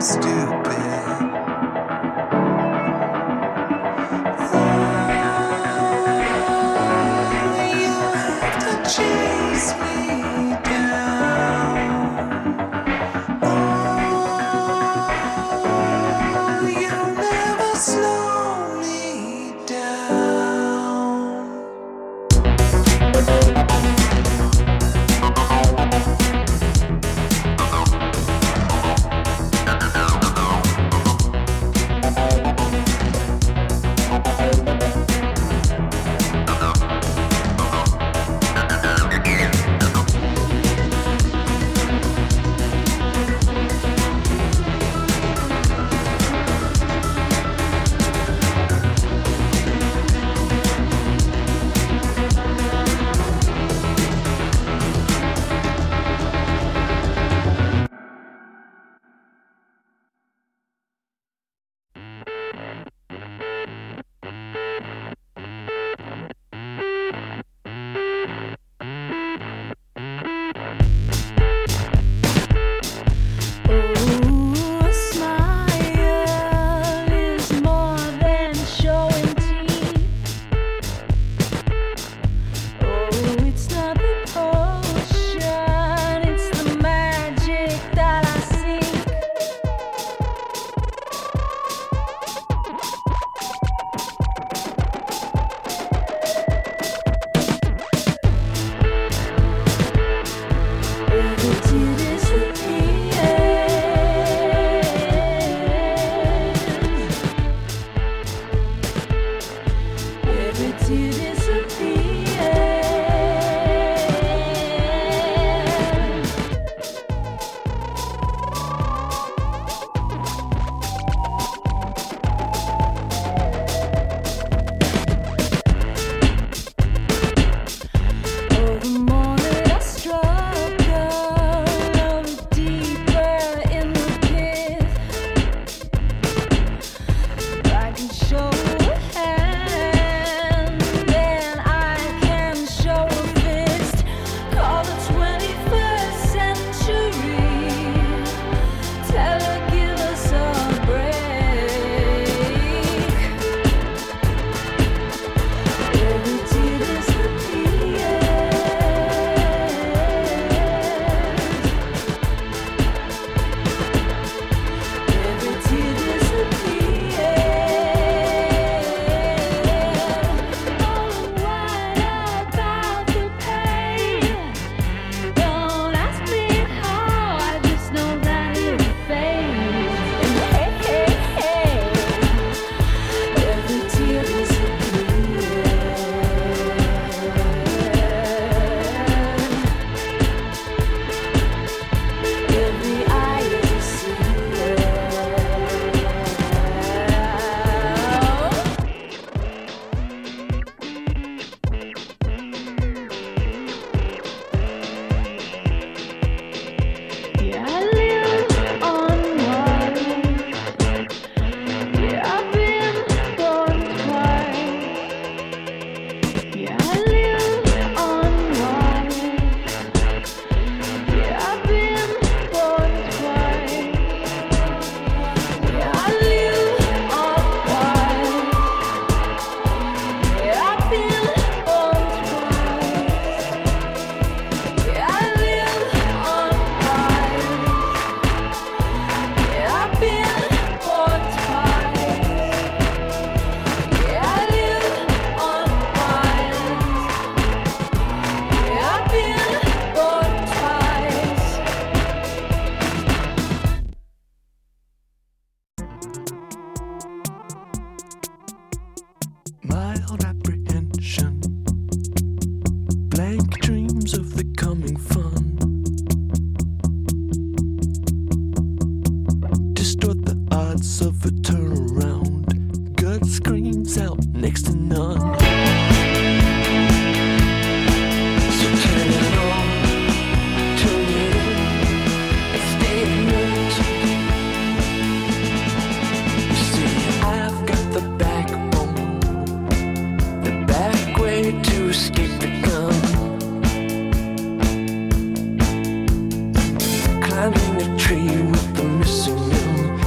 Climbing a tree with the missing limb.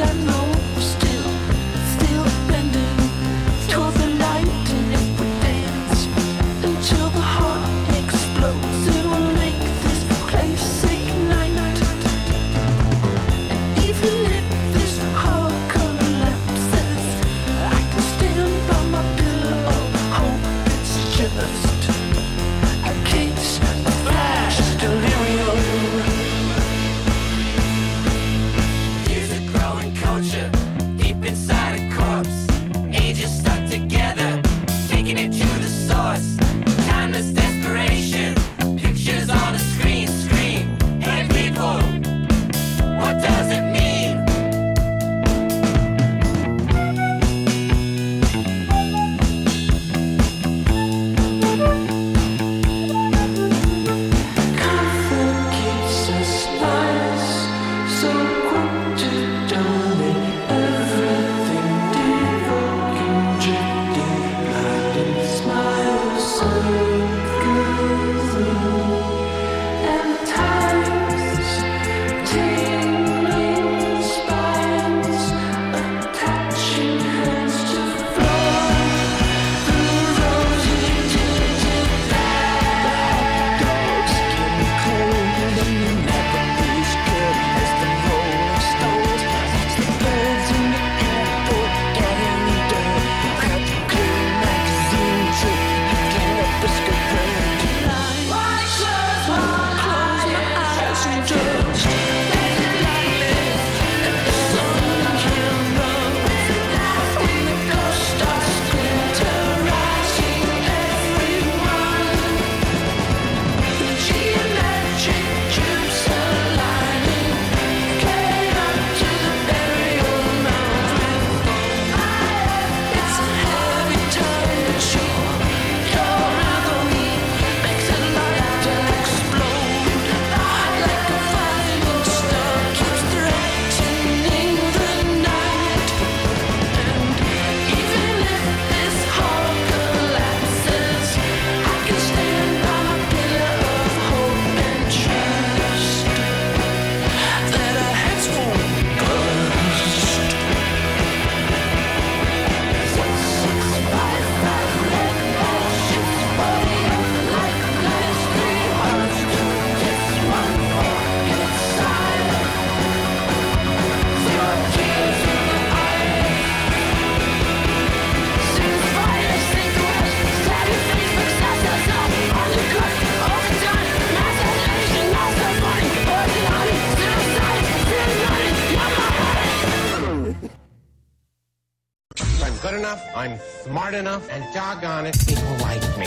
good enough, I'm smart enough, and doggone it, people like me.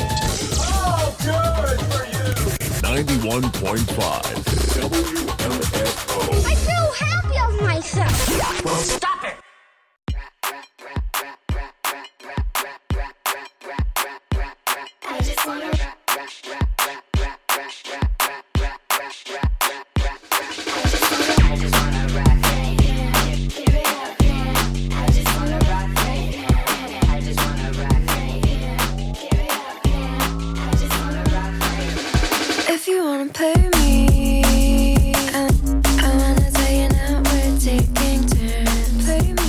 Oh, good for you! 91.5 WMFO. I feel happy of myself. Well, stop it! I just wanna if you wanna pay me, I wanna tell you now we're taking turns. Pay me.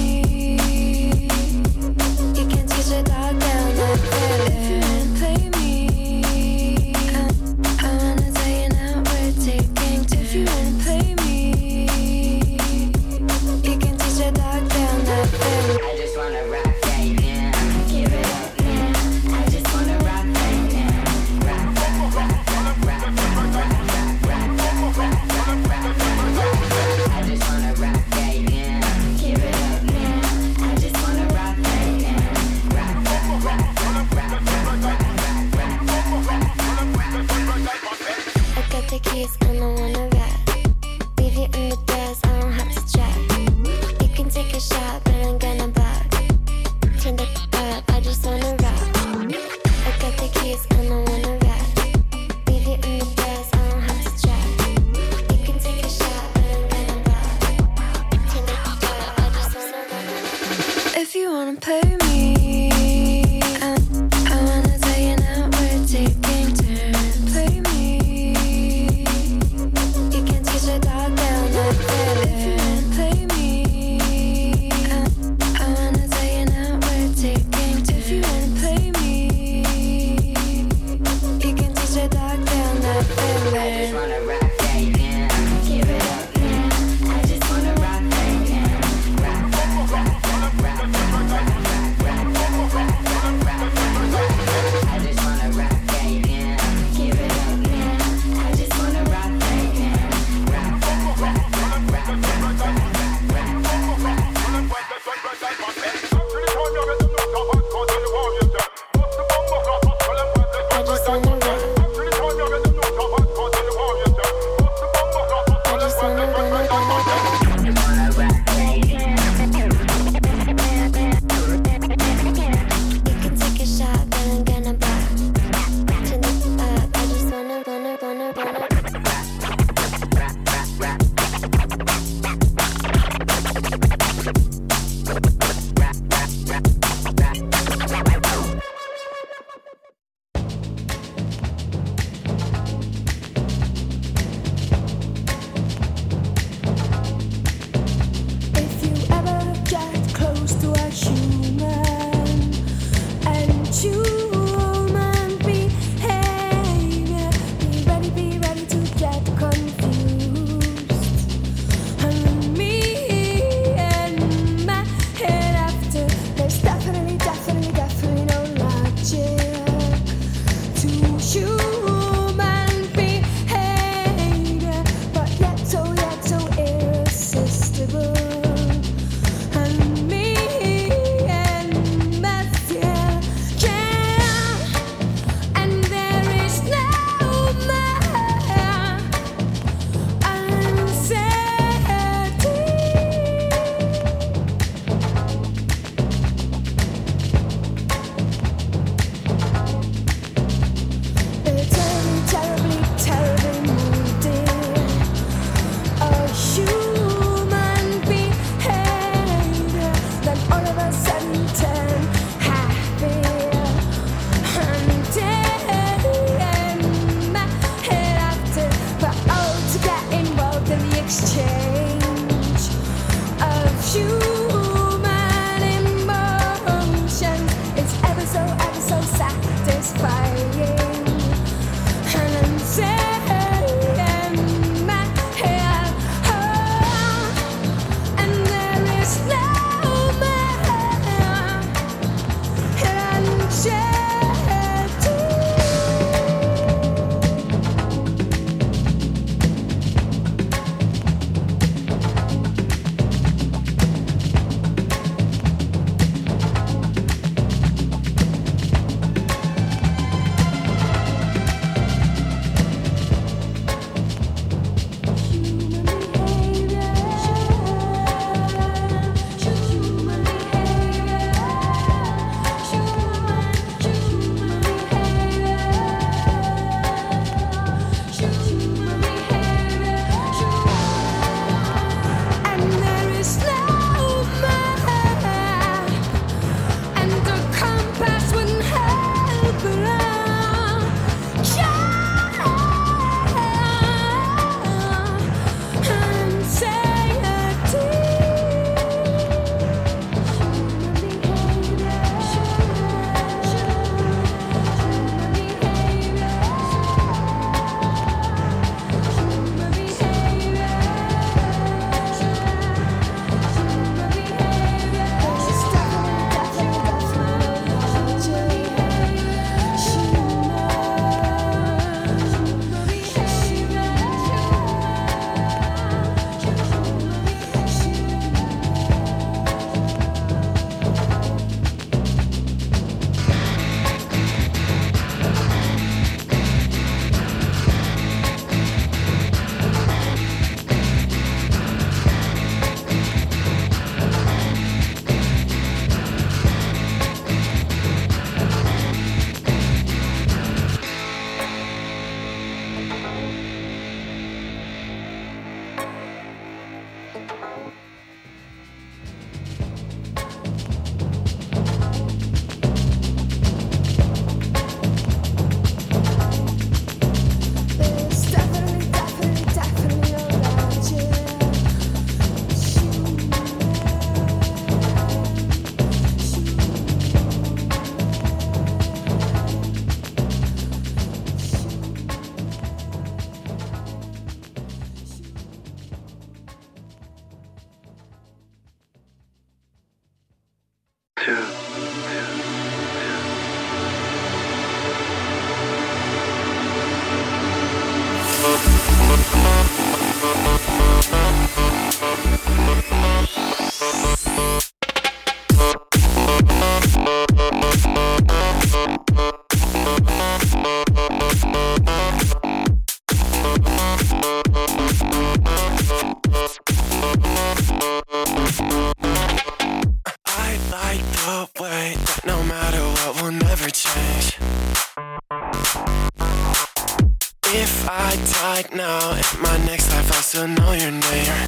now. In my next life, I still know your name.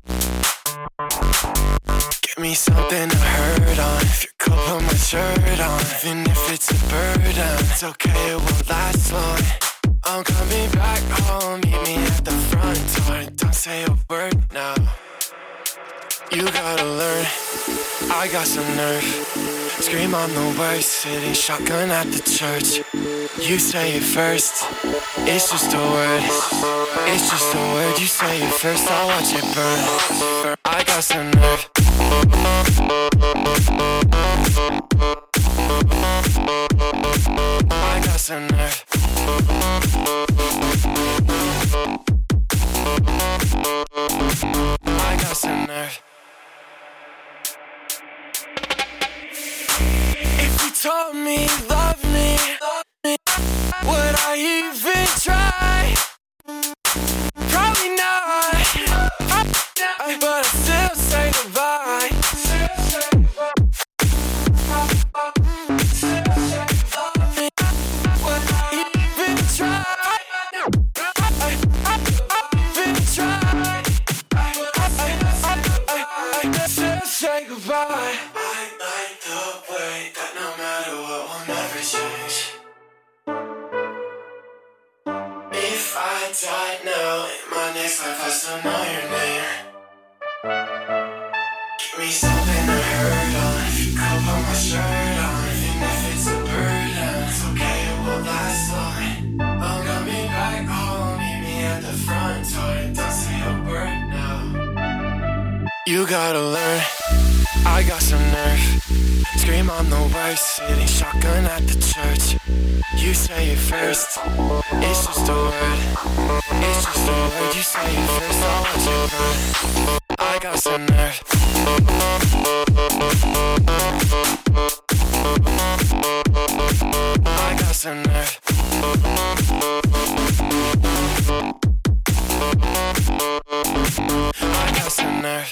Give me something to hurt on. If you're cold, put my shirt on. Even if it's a burden, it's okay, it won't last long. I'm coming back home, meet me at the front door. Don't say a word now. You gotta learn, I got some nerve. Scream on the worst, sitting shotgun at the church. You say it first, it's just a word. It's just a word, you say it first, I'll watch it burn. I got some nerve. I got some nerve. I got some nerve. If you told me, love me, would I even try? Probably not, but I still say goodbye. Would I even try? I still say goodbye. I like the way that no matter what, we'll never change. If I died now, in my next life, I still know your name. Give me something to hurt on. If you could put my shirt on, even if it's a burden, it's okay, it won't last long. I'm coming back home, meet me at the front door. Don't say a word now. You gotta learn, I got some nerve. Scream on the worst, sitting shotgun at the church. You say it first, it's just a word. It's just a word, you say it first, I'll watch it burn. I got some nerve. I got some nerve. I got some nerve.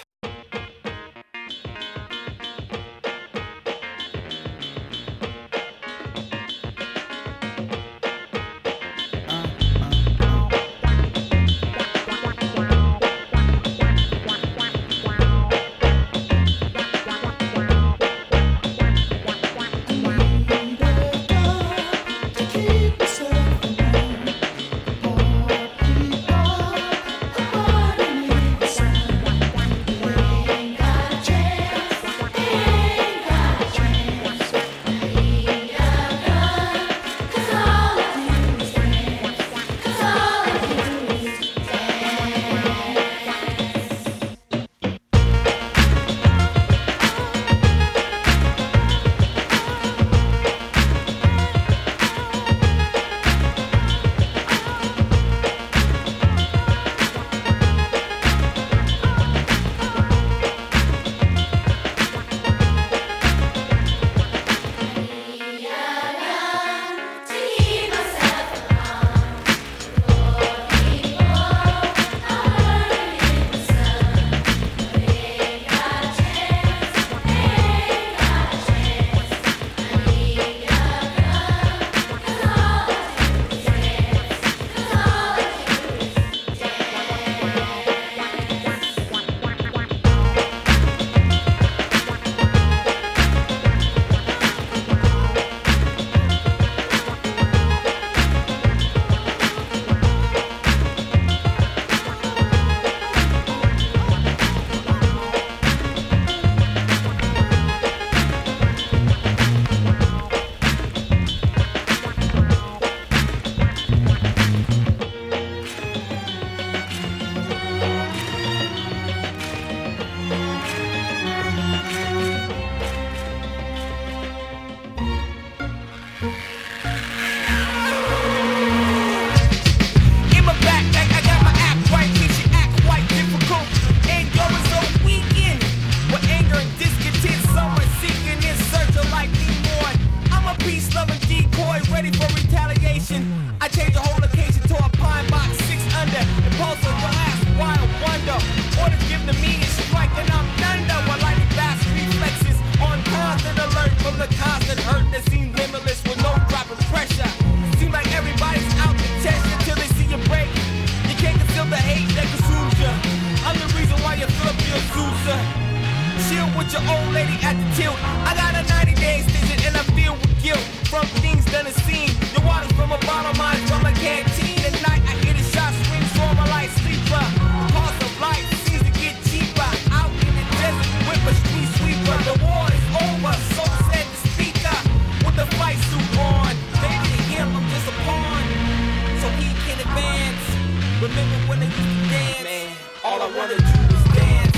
chill with your old lady at the tilt. I got a 90-day extension and I feel with guilt from things done and seen. Your water's from a bottle, mine from a canteen. At night I hear the shot swings for my light sleeper. The cost of life seems to get cheaper. Out in the desert with a street sweeper. The war is over, so said the speaker with the fight suit on. Maybe to him I'm just a pawn, so he can advance. Remember when they used to dance? Man, all I wanna do is dance.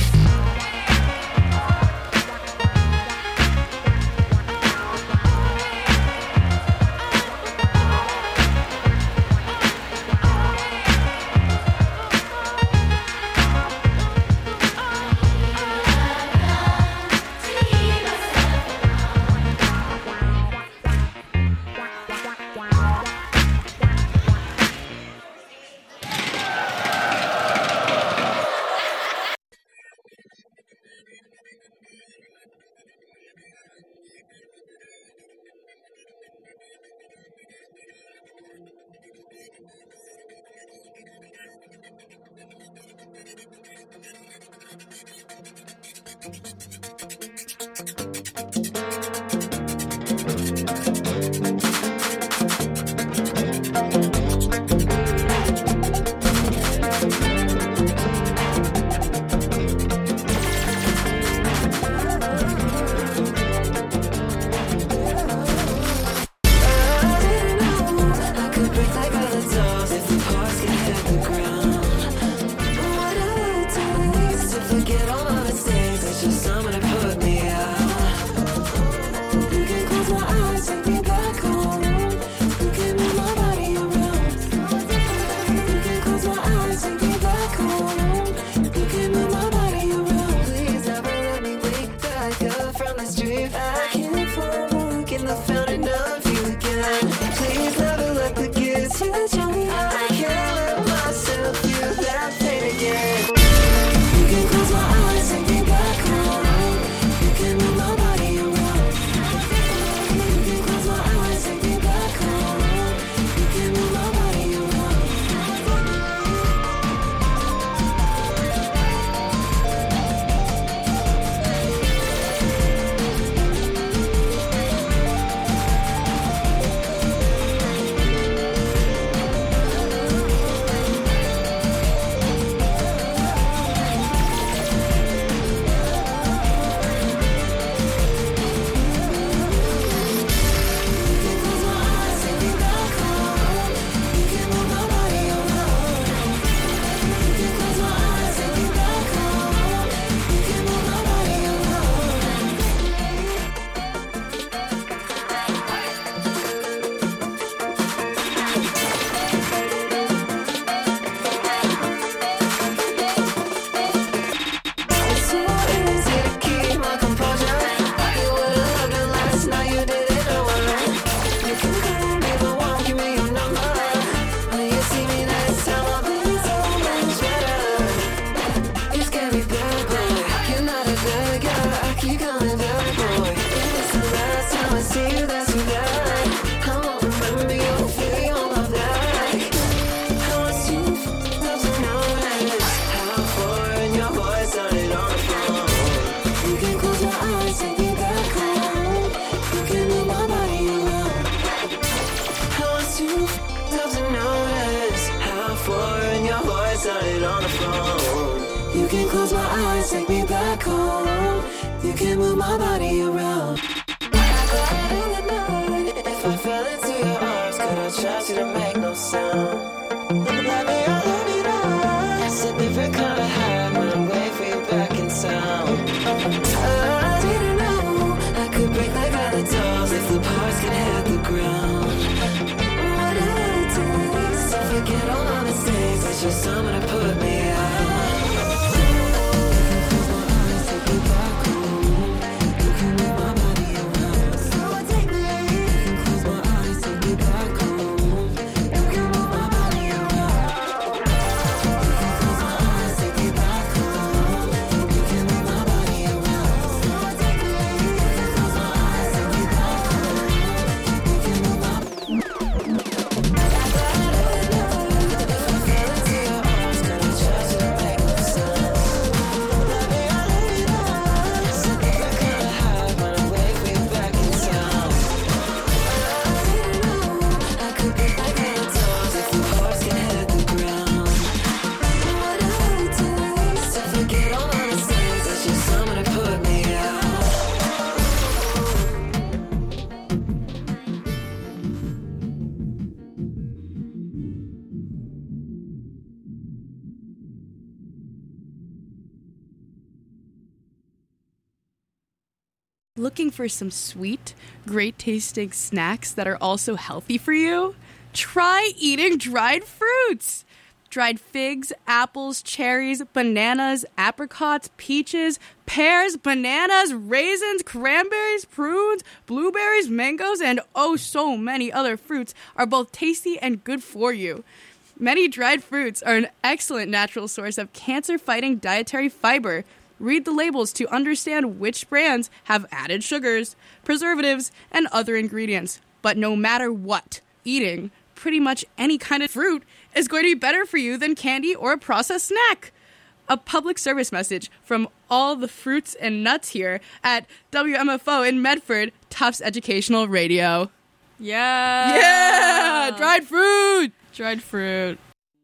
Looking for some sweet, great-tasting snacks that are also healthy for you? Try eating dried fruits! Dried figs, apples, cherries, bananas, apricots, peaches, pears, bananas, raisins, cranberries, prunes, blueberries, mangoes, and oh so many other fruits are both tasty and good for you. Many dried fruits are an excellent natural source of cancer-fighting dietary fiber. Read the labels to understand which brands have added sugars, preservatives, and other ingredients. But no matter what, eating pretty much any kind of fruit is going to be better for you than candy or a processed snack. A public service message from all the fruits and nuts here at WMFO in Medford, Tufts Educational Radio. Yeah! Yeah! Dried fruit! Dried fruit.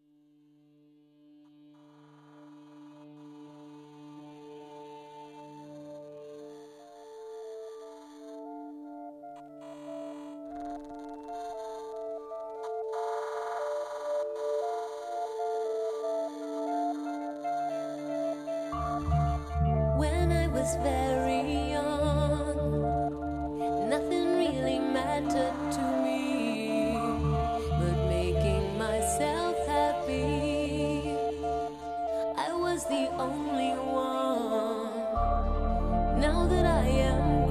When I was very young, nothing really mattered to me but making myself happy. I was the only one. Now that I am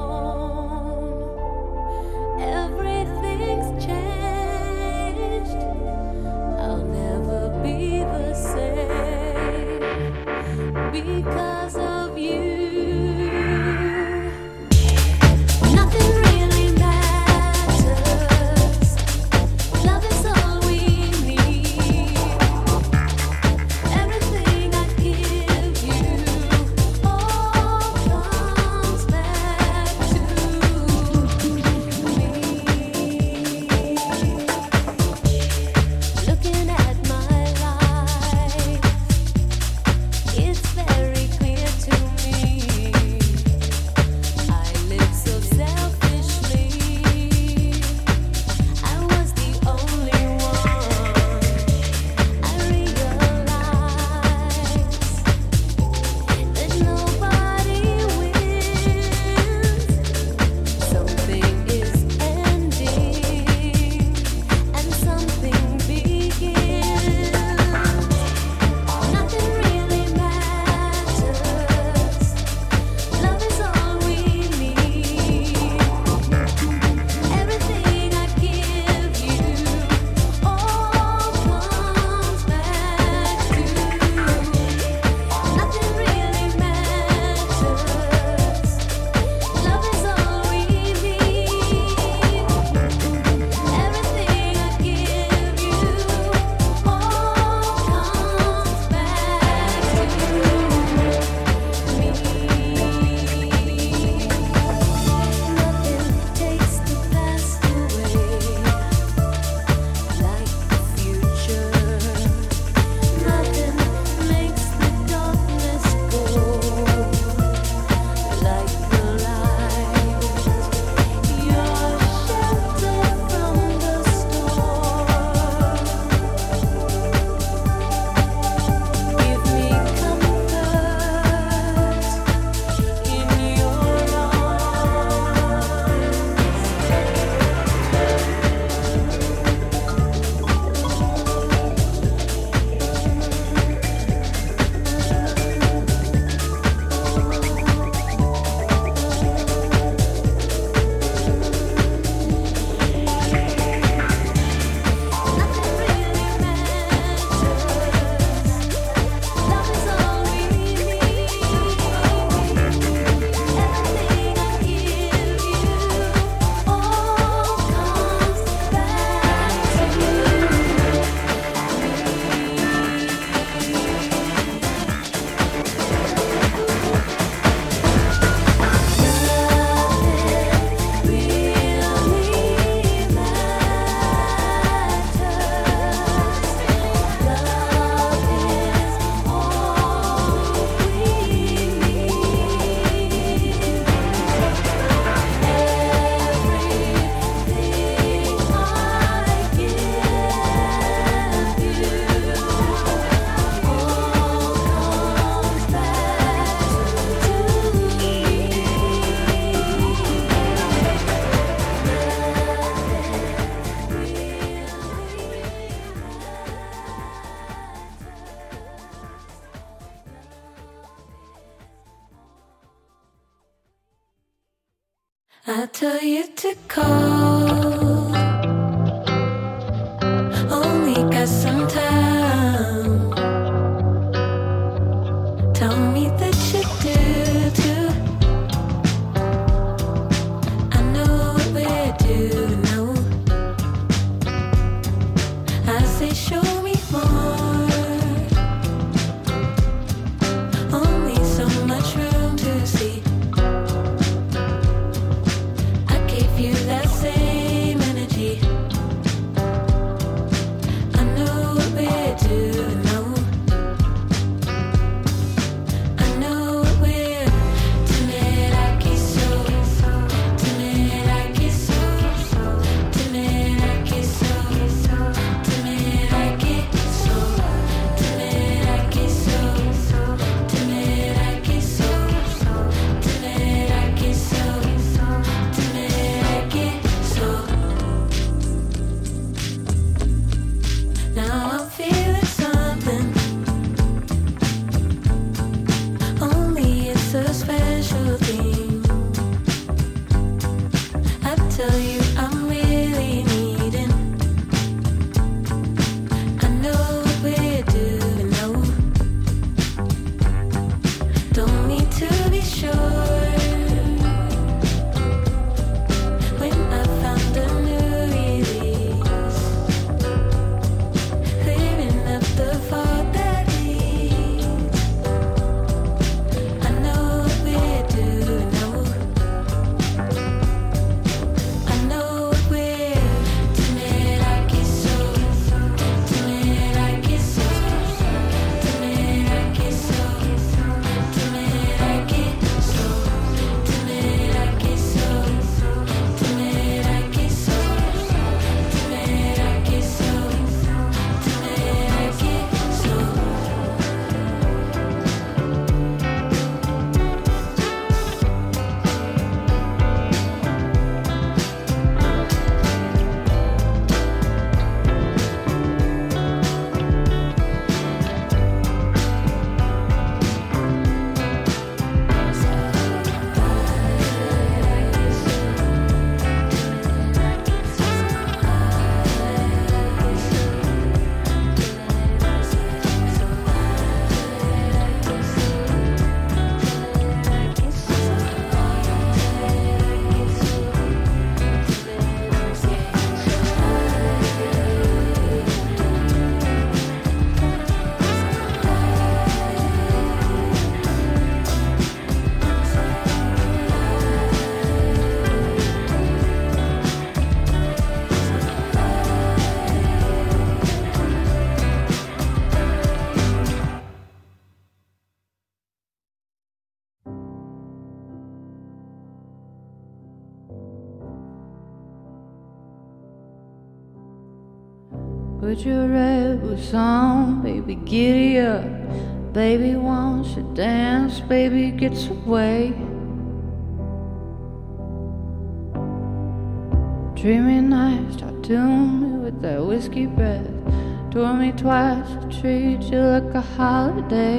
grown, everything's changed. I'll never be the same because of you. I tell you to call, only got some time. Tell me that you do too. I know what we do now. I say show me more. Only so much room to see. I gave you that same energy. I know what we do now. I know what we're timid. I kiss so timid. I kiss so timid. I kiss so timid. I kiss so timid. I kiss so timid. I kiss so timid. I kiss so timid. I kiss so. Now I'm feeling something. Only it's a special thing. I tell you I'm really needing. I know what we do now. Don't need to be sure. When I found a new release, clearing up the fog that leads. I know what we do now. I know what we're timid. I kiss so timid. I kiss so timid. I kiss so timid. I kiss so timid. I kiss so timid. I kiss so timid. I kiss so timid. I kiss so. Put your red boots on, baby, giddy up. Baby wants to dance, baby gets away. Dreamy nights, tattoo me with that whiskey breath. Tour me twice, I treat you like a holiday.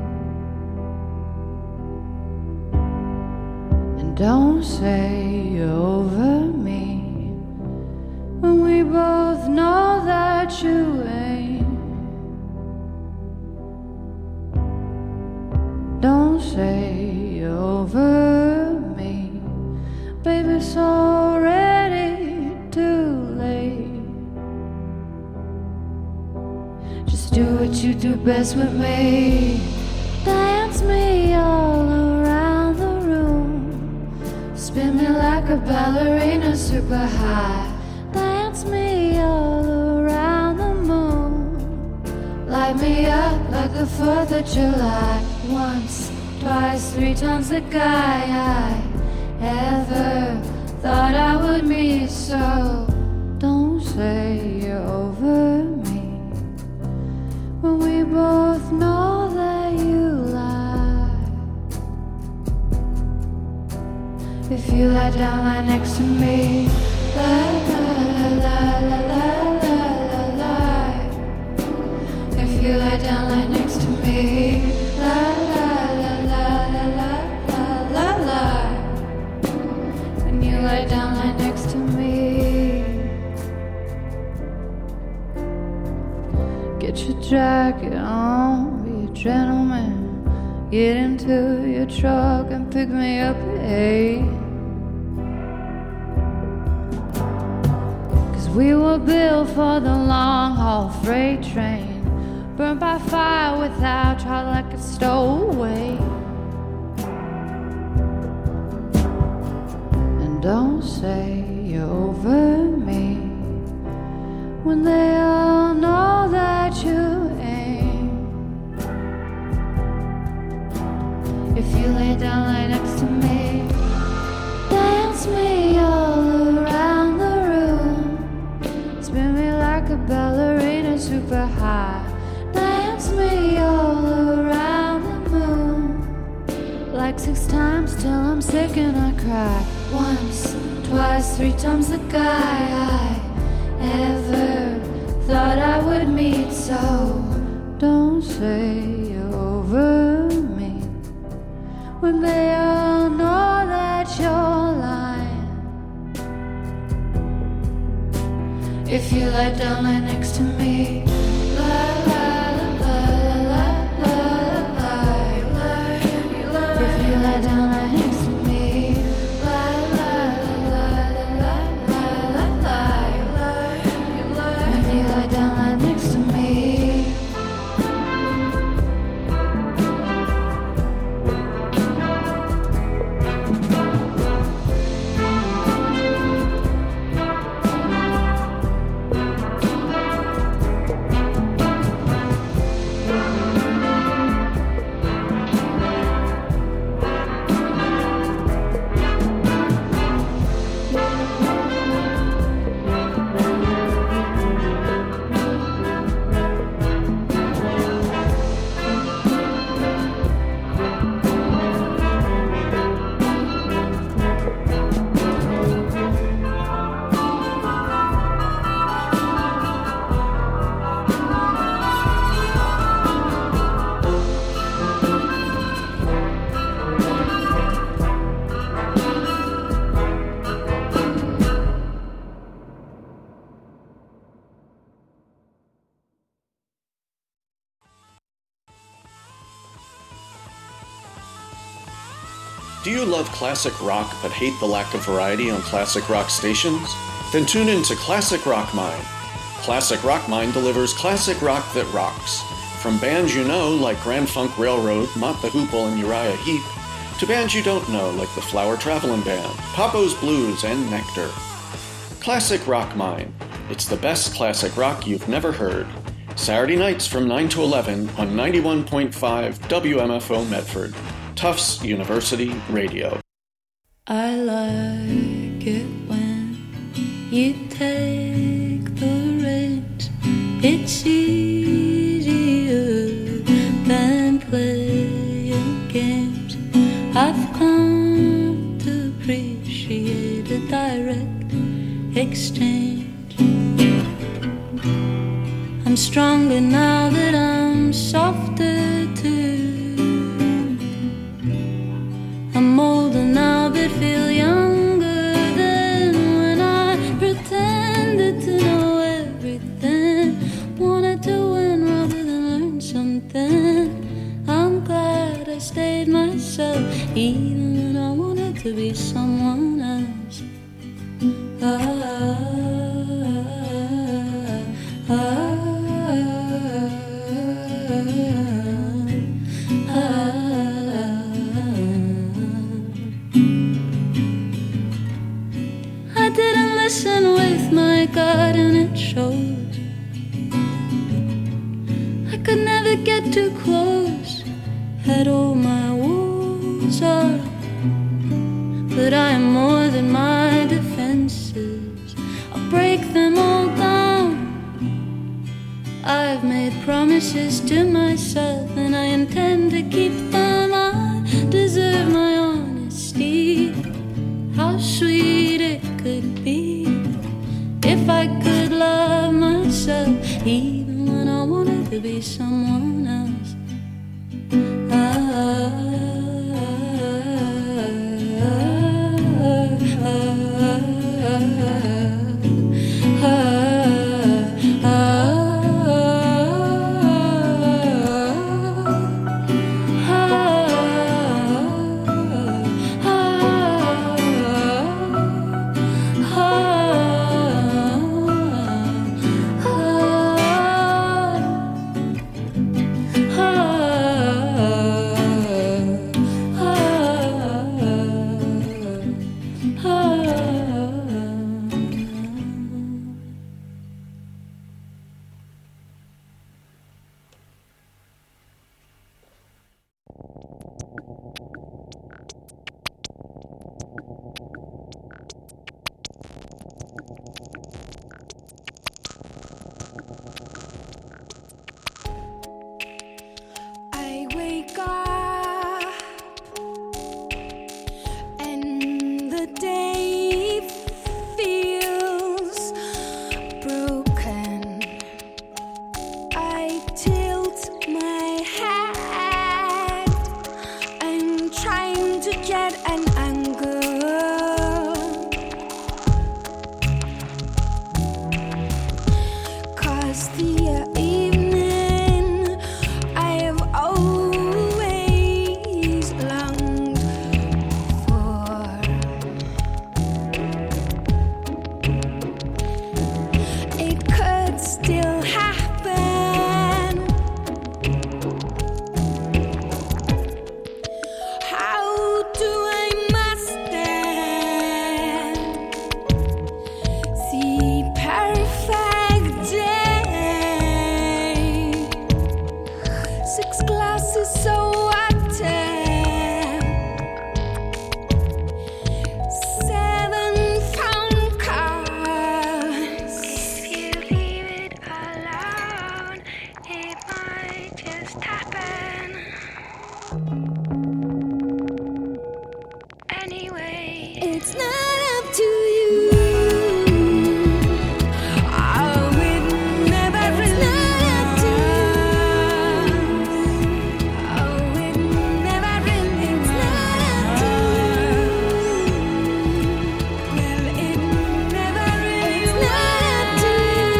And don't say you're over me when we both know that you ain't. Don't say you're over me, baby, it's already too late. Just do what you do best with me. Dance me all around the room. Spin me like a ballerina super high. Dance me all around the moon. Light me up like the 4th of July. Once, twice, 3 times the guy I ever thought I would meet. So don't say you're over me when we both know that you lie. If you lie down, lie next to me. Lie, lie, lie, lie, lie, lie, lie, lie. If you lie down, lie next to me. Lie, lie, lie, lie, lie, lie, lie, lie. When you lie jacket on, be a gentleman. Get into your truck and pick me up at 8. 'Cause we were built for the long haul freight train, burned by fire without trying like a stowaway. And don't say you're over me when they all know that you ain't. If you lay down right next to me, dance me all around the room, spin me like a ballerina super high, dance me all around the moon, like 6 times till I'm sick and I cry. Once, twice, 3 times the guy I ever thought I would meet. So don't say you're over me when they all know that you're lying. If you lie down right next to me, lie, lie, lie, lie, lie, lie, lie. If you lie down right next to me, lie, lie, lie, lie, lie, lie, lie. If you lie down right next to me. Do you love classic rock but hate the lack of variety on classic rock stations? Then tune in to Classic Rock Mine. Classic Rock Mine delivers classic rock that rocks. From bands you know like Grand Funk Railroad, Mott the Hoople, and Uriah Heep, to bands you don't know like the Flower Traveling Band, Papo's Blues, and Nectar. Classic Rock Mine. It's the best classic rock you've never heard. Saturday nights from 9 to 11 on 91.5 WMFO Medford. Tufts University Radio. I like it when you take the reins. It's easier than playing games. I've come to appreciate a direct exchange. I'm stronger now that I'm softer too. I'm older now but feel younger than when I pretended to know everything. Wanted to win rather than learn something. I'm glad I stayed myself even when I wanted to be someone else. I didn't listen with my gut and it shows. I could never get too close, had all my walls up. But I am more than my defenses, I'll break them all down. I've made promises to myself and I intend to keep them. I deserve my honesty. How sweet it could be if I could love myself even when I wanted to be someone else. It's not up to you. Oh, it never really was. Oh, it never really was. Well, it never really was. Not up to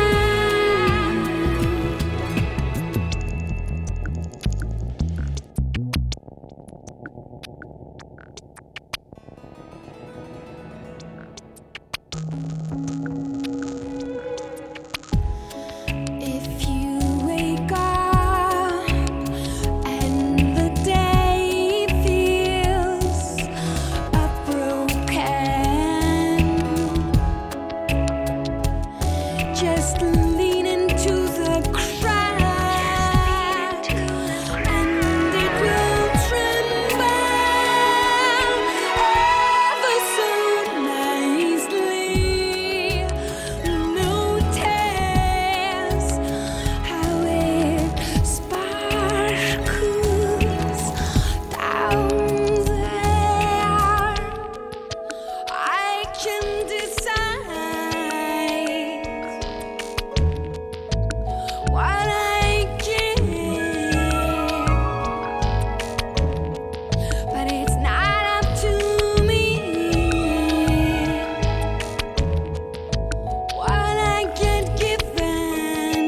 If you wake up and the day feels broken, just lean into the crack and it will tremble ever so nicely. Notice how it sparkles down there. I can decide what I can, but it's not up to me what I get given.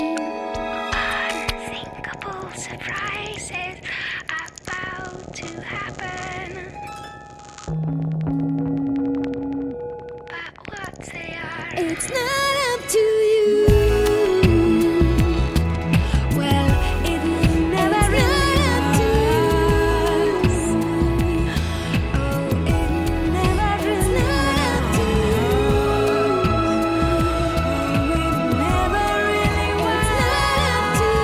Unthinkable surprises about to happen, but what they are, it's not up to you. Well, it never really was. Oh, it never really was. Oh, it never really was. Not up to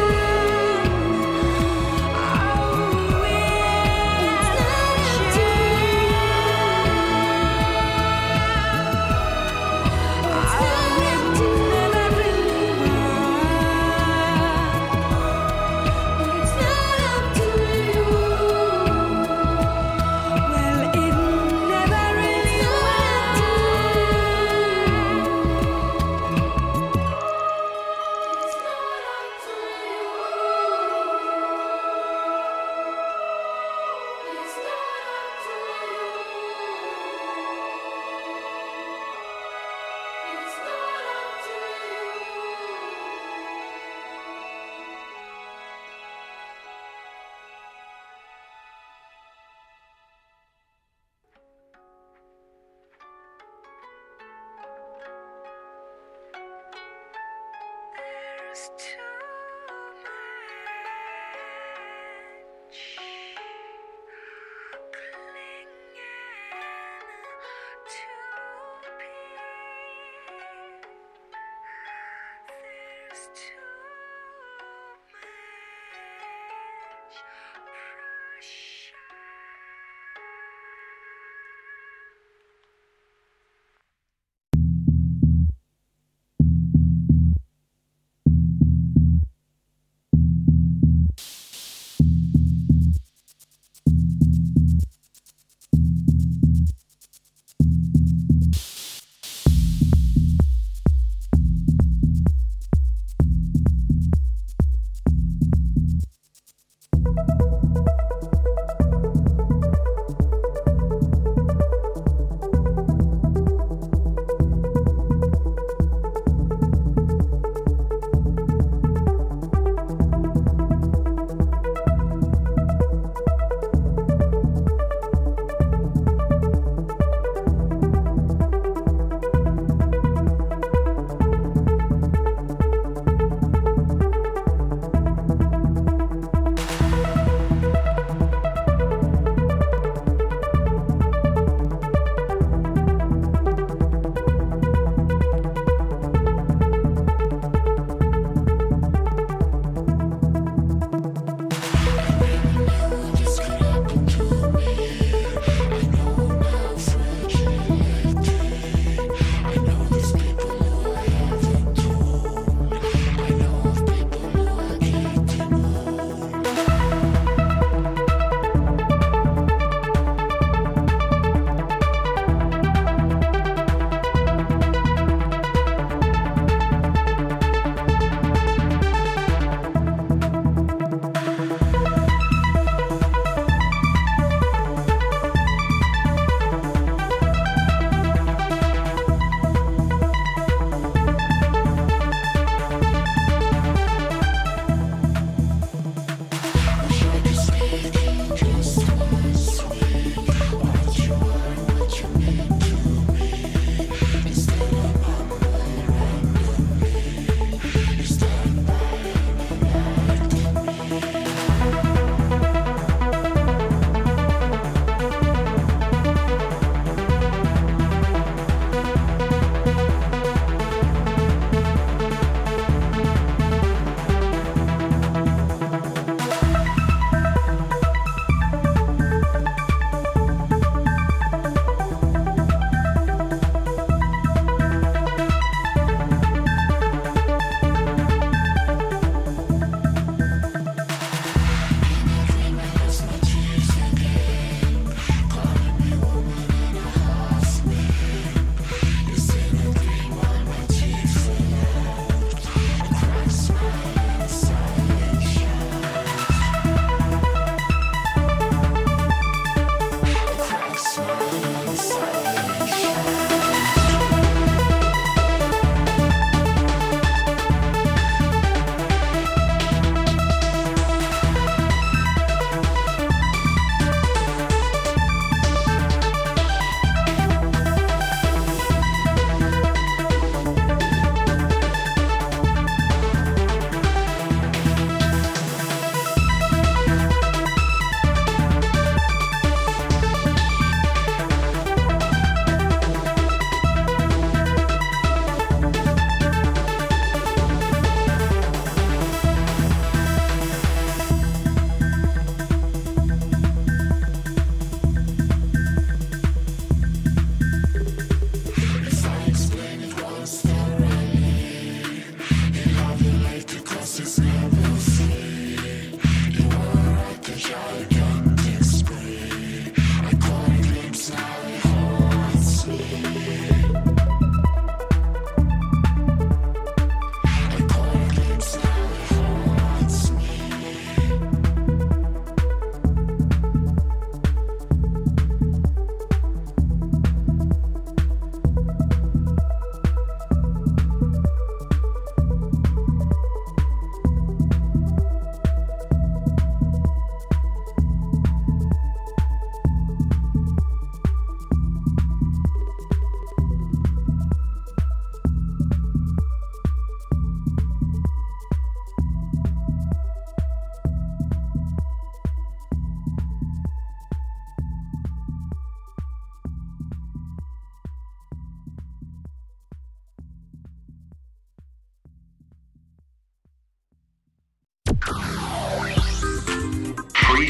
There's too much clinging to be. There's too much pressure.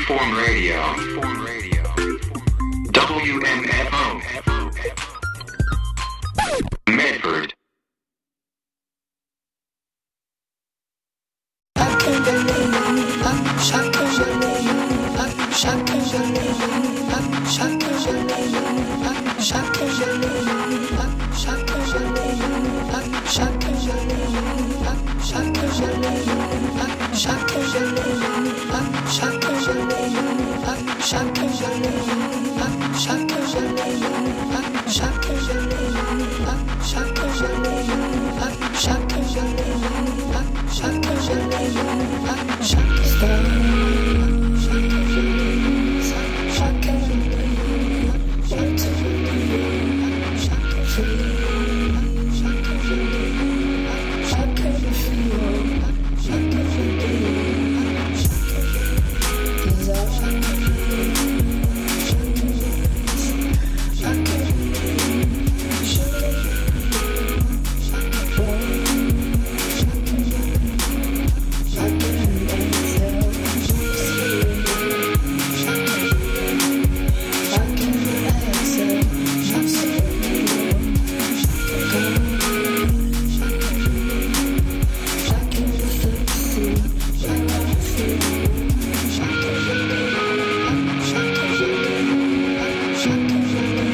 Freeform Radio. WMFO. Medford. Shaka